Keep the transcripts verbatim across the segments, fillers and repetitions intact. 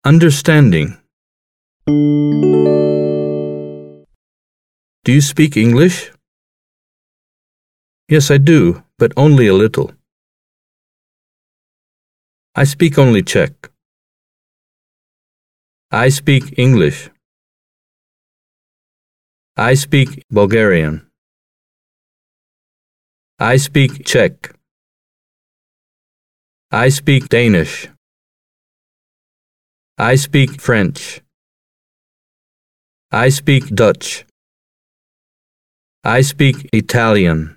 Understanding. Do you speak English? Yes, I do, but only a little. I speak only Czech. I speak English. I speak Bulgarian. I speak Czech. I speak Danish. I speak French. I speak Dutch. I speak Italian.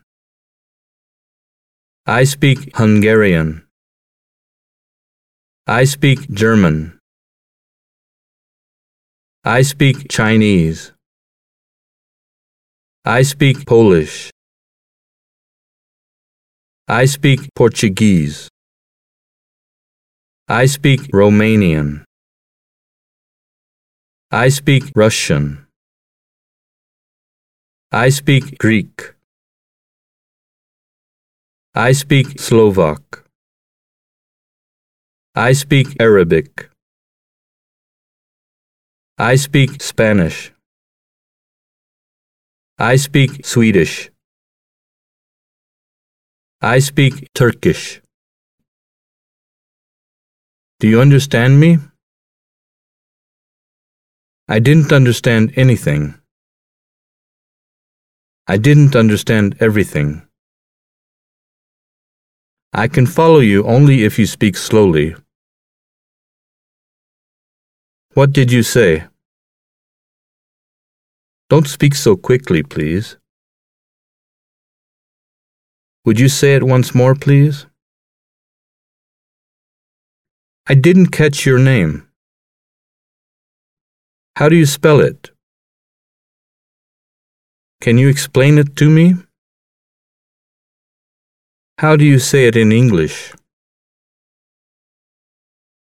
I speak Hungarian. I speak German. I speak Chinese. I speak Polish. I speak Portuguese. I speak Romanian. I speak Russian. I speak Greek. I speak Slovak. I speak Arabic. I speak Spanish. I speak Swedish. I speak Turkish. Do you understand me? I didn't understand anything. I didn't understand everything. I can follow you only if you speak slowly. What did you say? Don't speak so quickly, please. Would you say it once more, please? I didn't catch your name. How do you spell it? Can you explain it to me? How do you say it in English?